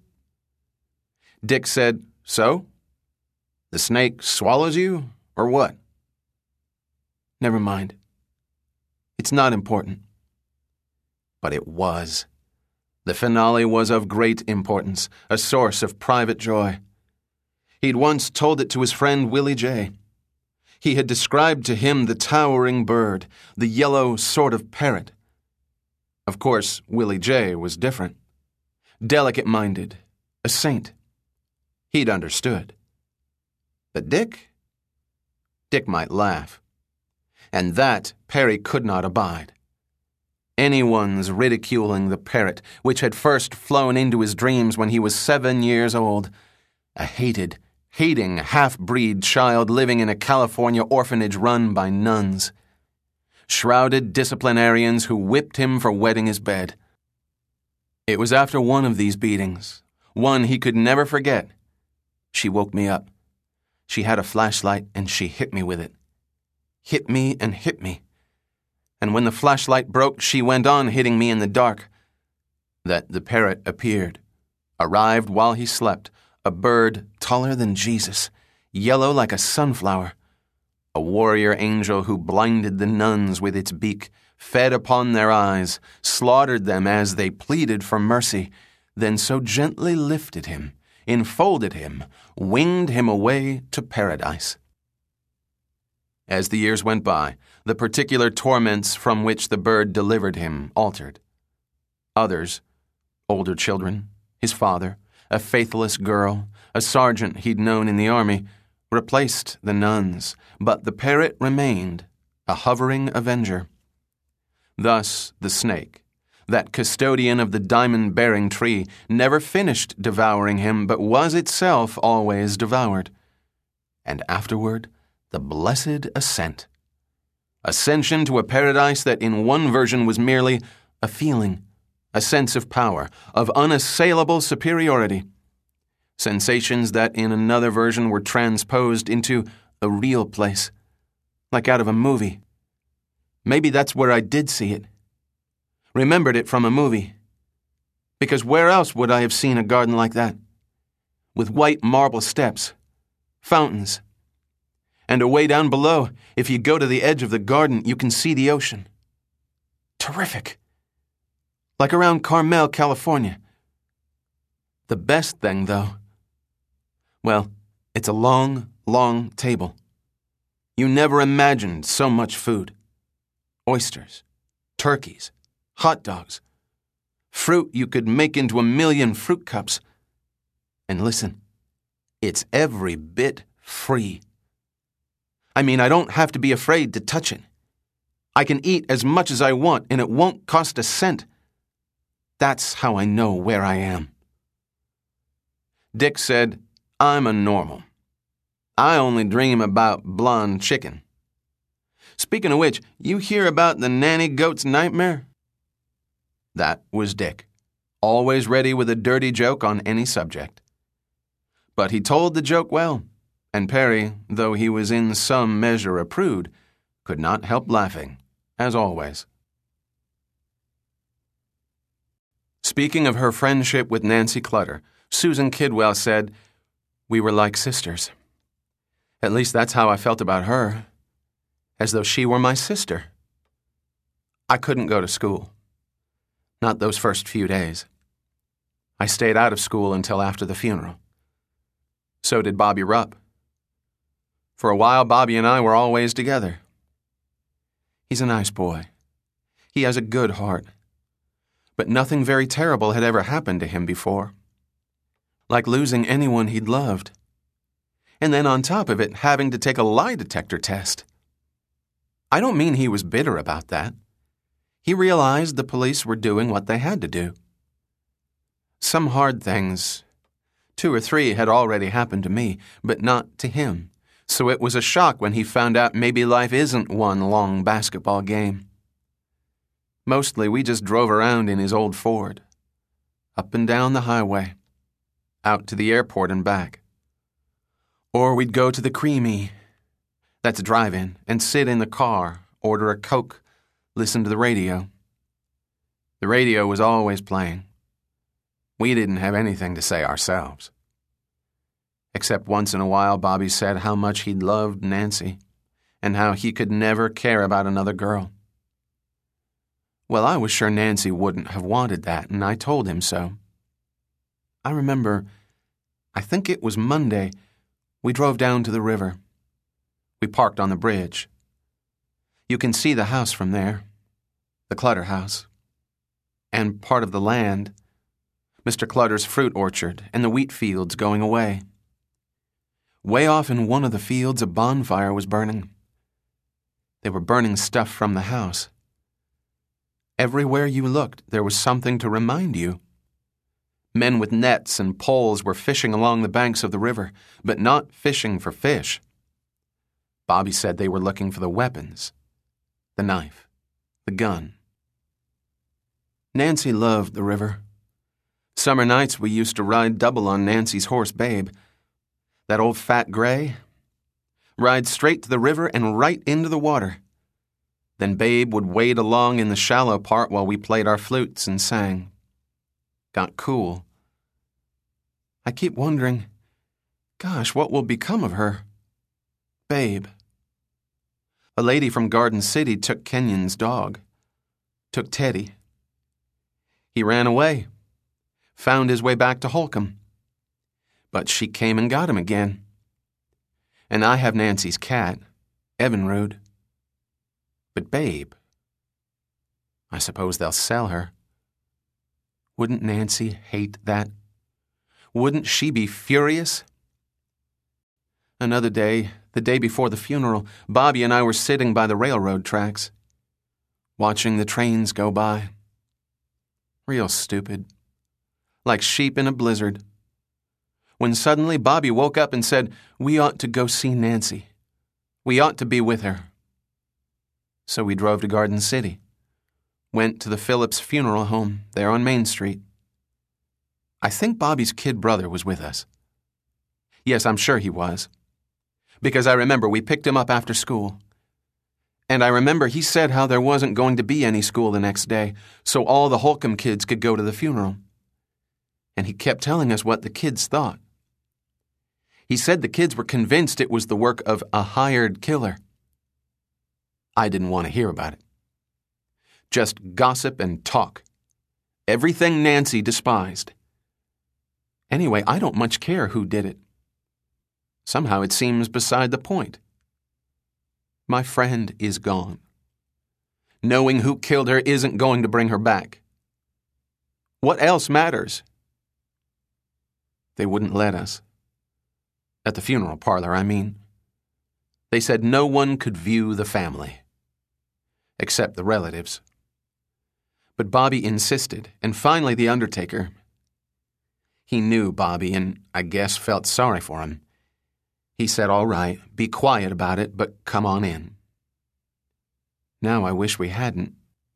Dick said, "So? The snake swallows you, or what?" "Never mind. It's not important." But it was. The finale was of great importance, a source of private joy. He'd once told it to his friend Willie J. He had described to him the towering bird, the yellow sort of parrot. Of course, Willie J. was different. Delicate-minded, a saint. He'd understood. But Dick? Dick might laugh. And that Perry could not abide. Anyone's ridiculing the parrot, which had first flown into his dreams when he was seven years old. A hated, hating half-breed child living in a California orphanage run by nuns. Shrouded disciplinarians who whipped him for wetting his bed. It was after one of these beatings, one he could never forget. She woke me up. She had a flashlight and she hit me with it. Hit me and hit me. And when the flashlight broke, she went on hitting me in the dark. That the parrot appeared, arrived while he slept, a bird taller than Jesus, yellow like a sunflower, a warrior angel who blinded the nuns with its beak, fed upon their eyes, slaughtered them as they pleaded for mercy, then so gently lifted him, enfolded him, winged him away to paradise. As the years went by, the particular torments from which the bird delivered him altered. Others, older children, his father, a faithless girl, a sergeant he'd known in the army, replaced the nuns, but the parrot remained, a hovering avenger. Thus the snake, that custodian of the diamond-bearing tree, never finished devouring him, but was itself always devoured. And afterward, the blessed ascent. Ascension to a paradise that in one version was merely a feeling, a sense of power, of unassailable superiority. Sensations that in another version were transposed into a real place, like out of a movie. Maybe that's where I did see it. Remembered it from a movie. Because where else would I have seen a garden like that? With white marble steps, fountains. And away down below, if you go to the edge of the garden, you can see the ocean. Terrific. Like around Carmel, California. The best thing, though, well, it's a long, long table. You never imagined so much food. Oysters, turkeys, hot dogs, fruit you could make into a million fruit cups. And listen, it's every bit free. I mean, I don't have to be afraid to touch it. I can eat as much as I want, and it won't cost a cent. That's how I know where I am. Dick said, I'm a normal. I only dream about blonde chicken. Speaking of which, you hear about the nanny goat's nightmare? That was Dick, always ready with a dirty joke on any subject. But he told the joke well, and Perry, though he was in some measure a prude, could not help laughing, as always. Speaking of her friendship with Nancy Clutter, Susan Kidwell said, we were like sisters. At least that's how I felt about her. As though she were my sister. I couldn't go to school. Not those first few days. I stayed out of school until after the funeral. So did Bobby Rupp. For a while, Bobby and I were always together. He's a nice boy. He has a good heart. But nothing very terrible had ever happened to him before. Like losing anyone he'd loved. And then on top of it, having to take a lie detector test. I don't mean he was bitter about that. He realized the police were doing what they had to do. Some hard things, two or three had already happened to me, but not to him, so it was a shock when he found out maybe life isn't one long basketball game. Mostly we just drove around in his old Ford, up and down the highway, out to the airport and back. Or we'd go to the Creamy, that's a drive-in, and sit in the car, order a Coke, listen to the radio. The radio was always playing. We didn't have anything to say ourselves. Except once in a while Bobby said how much he'd loved Nancy, and how he could never care about another girl. Well, I was sure Nancy wouldn't have wanted that, and I told him so. I remember, I think it was Monday, we drove down to the river. We parked on the bridge. You can see the house from there, the Clutter house, and part of the land, Mister Clutter's fruit orchard and the wheat fields going away. Way off in one of the fields, a bonfire was burning. They were burning stuff from the house. Everywhere you looked, there was something to remind you. Men with nets and poles were fishing along the banks of the river, but not fishing for fish. Bobby said they were looking for the weapons, the knife, the gun. Nancy loved the river. Summer nights we used to ride double on Nancy's horse, Babe. That old fat gray. Ride straight to the river and right into the water. Then Babe would wade along in the shallow part while we played our flutes and sang. Got cool. I keep wondering, gosh, what will become of her? Babe. A lady from Garden City took Kenyon's dog. Took Teddy. He ran away. Found his way back to Holcomb. But she came and got him again. And I have Nancy's cat, Evinrude. But Babe, I suppose they'll sell her. Wouldn't Nancy hate that? Wouldn't she be furious? Another day, the day before the funeral, Bobby and I were sitting by the railroad tracks, watching the trains go by. Real stupid. Like sheep in a blizzard. When suddenly Bobby woke up and said, "We ought to go see Nancy. We ought to be with her." So we drove to Garden City. Went to the Phillips funeral home there on Main Street. I think Bobby's kid brother was with us. Yes, I'm sure he was. Because I remember we picked him up after school. And I remember he said how there wasn't going to be any school the next day, so all the Holcomb kids could go to the funeral. And he kept telling us what the kids thought. He said the kids were convinced it was the work of a hired killer. I didn't want to hear about it. Just gossip and talk. Everything Nancy despised. Anyway, I don't much care who did it. Somehow it seems beside the point. My friend is gone. Knowing who killed her isn't going to bring her back. What else matters? They wouldn't let us. At the funeral parlor, I mean. They said no one could view the family. Except the relatives. But Bobby insisted, and finally the undertaker. He knew Bobby and I guess felt sorry for him. He said, "All right, be quiet about it, but come on in." Now I wish we hadn't.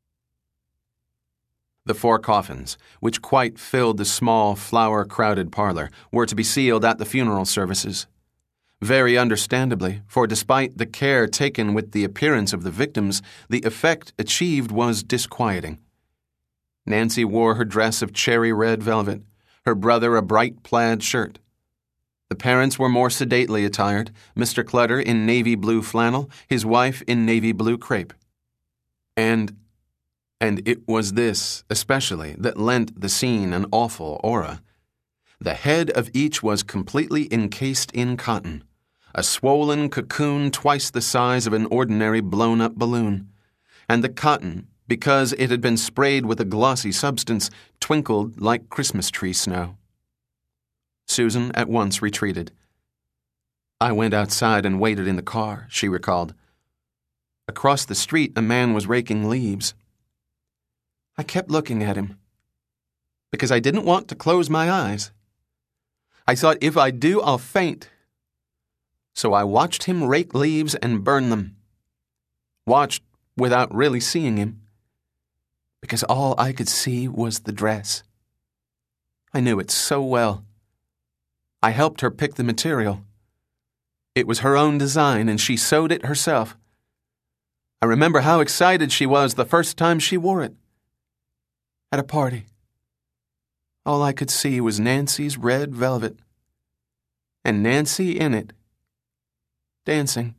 The four coffins, which quite filled the small, flower-crowded parlor, were to be sealed at the funeral services. Very understandably, for despite the care taken with the appearance of the victims, the effect achieved was disquieting. Nancy wore her dress of cherry red velvet, her brother a bright plaid shirt. The parents were more sedately attired, Mister Clutter in navy blue flannel, his wife in navy blue crepe. And, and it was this, especially, that lent the scene an awful aura. The head of each was completely encased in cotton, a swollen cocoon twice the size of an ordinary blown-up balloon, and the cotton, because it had been sprayed with a glossy substance, twinkled like Christmas tree snow. Susan at once retreated. I went outside and waited in the car, she recalled. Across the street, a man was raking leaves. I kept looking at him, because I didn't want to close my eyes. I thought, if I do, I'll faint. So I watched him rake leaves and burn them. Watched without really seeing him, because all I could see was the dress. I knew it so well. I helped her pick the material. It was her own design, and she sewed it herself. I remember how excited she was the first time she wore it. At a party. All I could see was Nancy's red velvet. And Nancy in it. Dancing.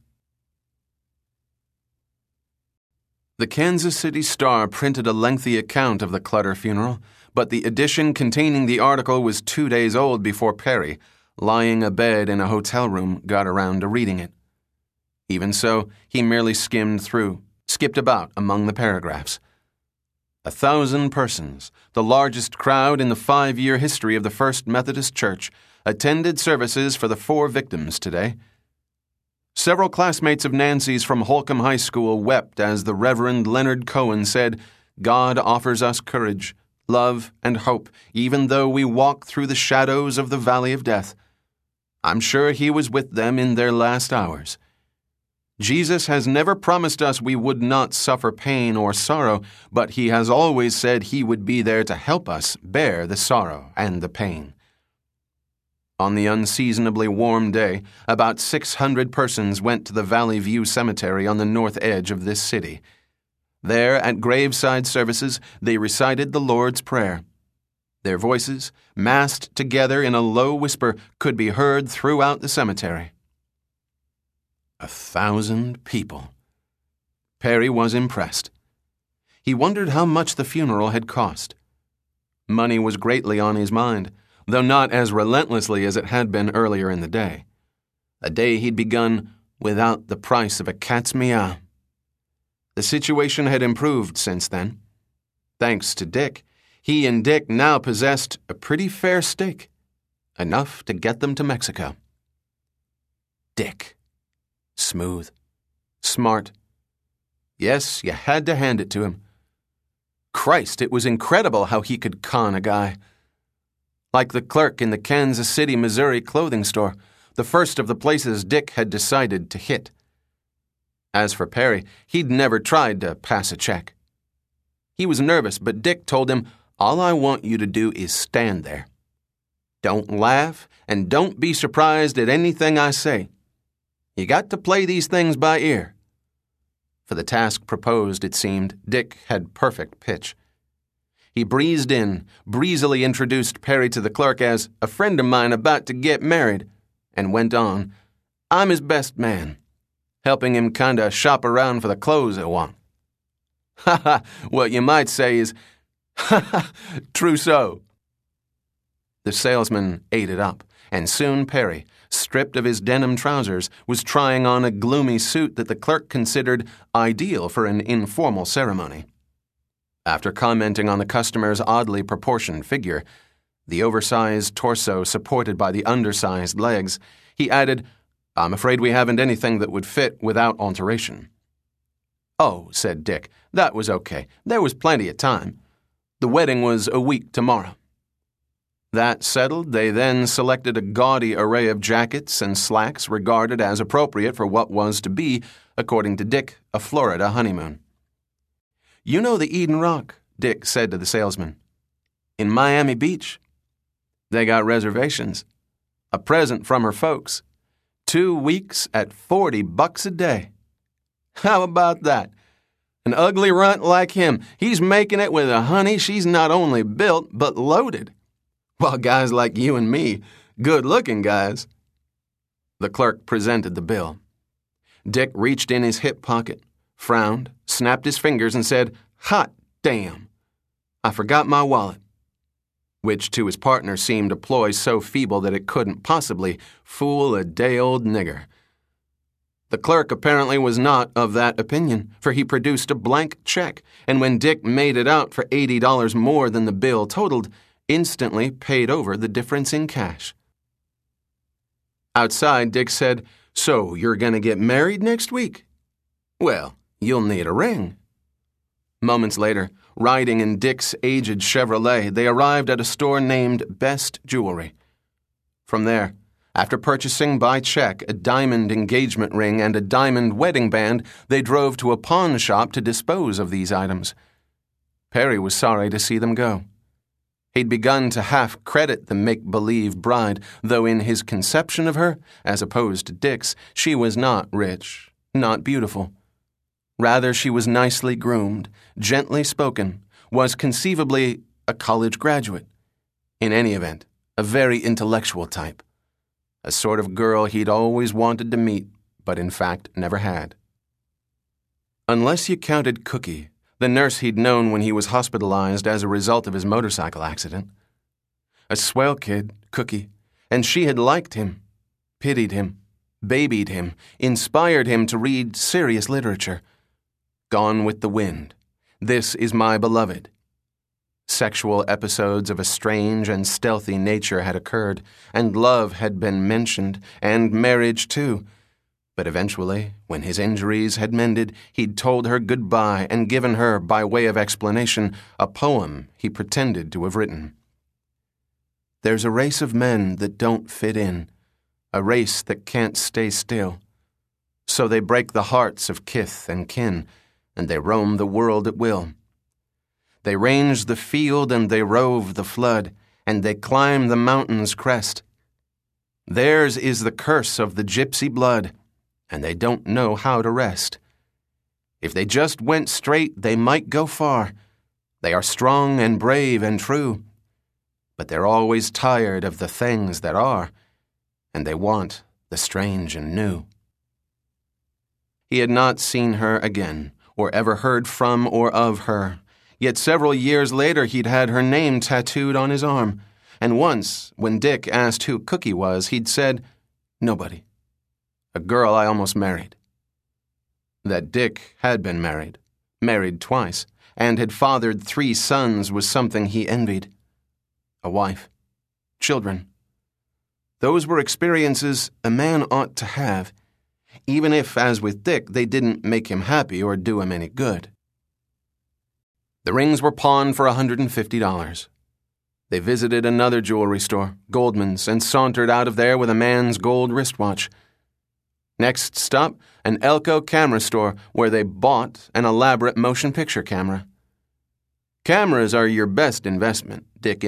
The Kansas City Star printed a lengthy account of the Clutter funeral, but the edition containing the article was two days old before Perry, lying abed in a hotel room, got around to reading it. Even so, he merely skimmed through, skipped about among the paragraphs. A thousand persons, the largest crowd in the five-year history of the First Methodist Church, attended services for the four victims today. Several classmates of Nancy's from Holcomb High School wept as the Reverend Leonard Cohen said, "God offers us courage, love, and hope, even though we walk through the shadows of the valley of death. I'm sure he was with them in their last hours. Jesus has never promised us we would not suffer pain or sorrow, but he has always said he would be there to help us bear the sorrow and the pain." On the unseasonably warm day, about six hundred persons went to the Valley View Cemetery on the north edge of this city. There, at graveside services, they recited the Lord's Prayer. Their voices, massed together in a low whisper, could be heard throughout the cemetery. A thousand people. Perry was impressed. He wondered how much the funeral had cost. Money was greatly on his mind, though not as relentlessly as it had been earlier in the day. A day he'd begun without the price of a cat's meow. The situation had improved since then. Thanks to Dick, he and Dick now possessed a pretty fair stake, enough to get them to Mexico. Dick. Smooth. Smart. Yes, you had to hand it to him. Christ, it was incredible how he could con a guy. Like the clerk in the Kansas City, Missouri clothing store, the first of the places Dick had decided to hit. As for Perry, he'd never tried to pass a check. He was nervous, but Dick told him, "All I want you to do is stand there. Don't laugh, and don't be surprised at anything I say. You got to play these things by ear." For the task proposed, it seemed, Dick had perfect pitch. He breezed in, breezily introduced Perry to the clerk as a friend of mine about to get married, and went on, "I'm his best man," helping him kinda shop around for the clothes I want. Ha ha, what you might say is, ha ha, trousseau. The salesman ate it up, and soon Perry, stripped of his denim trousers, was trying on a gloomy suit that the clerk considered ideal for an informal ceremony. After commenting on the customer's oddly proportioned figure, the oversized torso supported by the undersized legs, he added, "I'm afraid we haven't anything that would fit without alteration." "Oh," said Dick, "that was okay. There was plenty of time. The wedding was a week tomorrow." That settled, they then selected a gaudy array of jackets and slacks regarded as appropriate for what was to be, according to Dick, a Florida honeymoon. "You know the Eden Rock," Dick said to the salesman. "In Miami Beach. They got reservations. A present from her folks. Two weeks at forty bucks a day. How about that? An ugly runt like him, he's making it with a honey she's not only built, but loaded. While guys like you and me, good-looking guys." The clerk presented the bill. Dick reached in his hip pocket, frowned, snapped his fingers, and said, "Hot damn! I forgot my wallet," which to his partner seemed a ploy so feeble that it couldn't possibly fool a day-old nigger. The clerk apparently was not of that opinion, for he produced a blank check, and when Dick made it out for eighty dollars more than the bill totaled, instantly paid over the difference in cash. Outside, Dick said, "So you're going to get married next week? Well, you'll need a ring." Moments later, riding in Dick's aged Chevrolet, they arrived at a store named Best Jewelry. From there, after purchasing by check a diamond engagement ring and a diamond wedding band, they drove to a pawn shop to dispose of these items. Perry was sorry to see them go. He'd begun to half-credit the make-believe bride, though in his conception of her, as opposed to Dick's, she was not rich, not beautiful. Rather, she was nicely groomed, gently spoken, was conceivably a college graduate. In any event, a very intellectual type. A sort of girl he'd always wanted to meet, but in fact never had. Unless you counted Cookie, the nurse he'd known when he was hospitalized as a result of his motorcycle accident. A swell kid, Cookie, and she had liked him, pitied him, babied him, inspired him to read serious literature. Gone with the Wind, This Is My Beloved. Sexual episodes of a strange and stealthy nature had occurred, and love had been mentioned, and marriage too. But eventually, when his injuries had mended, he'd told her goodbye and given her, by way of explanation, a poem he pretended to have written. There's a race of men that don't fit in, a race that can't stay still. So they break the hearts of kith and kin, and they roam the world at will. They range the field and they rove the flood, and they climb the mountain's crest. Theirs is the curse of the gypsy blood, and they don't know how to rest. If they just went straight, they might go far. They are strong and brave and true, but they're always tired of the things that are, and they want the strange and new. He had not seen her again, or ever heard from or of her, yet several years later he'd had her name tattooed on his arm, and once, when Dick asked who Cookie was, he'd said, "Nobody. A girl I almost married." That Dick had been married, married twice, and had fathered three sons was something he envied. A wife, children. Those were experiences a man ought to have, even if, as with Dick, they didn't make him happy or do him any good. The rings were pawned for one hundred fifty dollars. They visited another jewelry store, Goldman's, and sauntered out of there with a man's gold wristwatch. Next stop, an Elko camera store where they bought an elaborate motion picture camera. Cameras are your best investment, Dick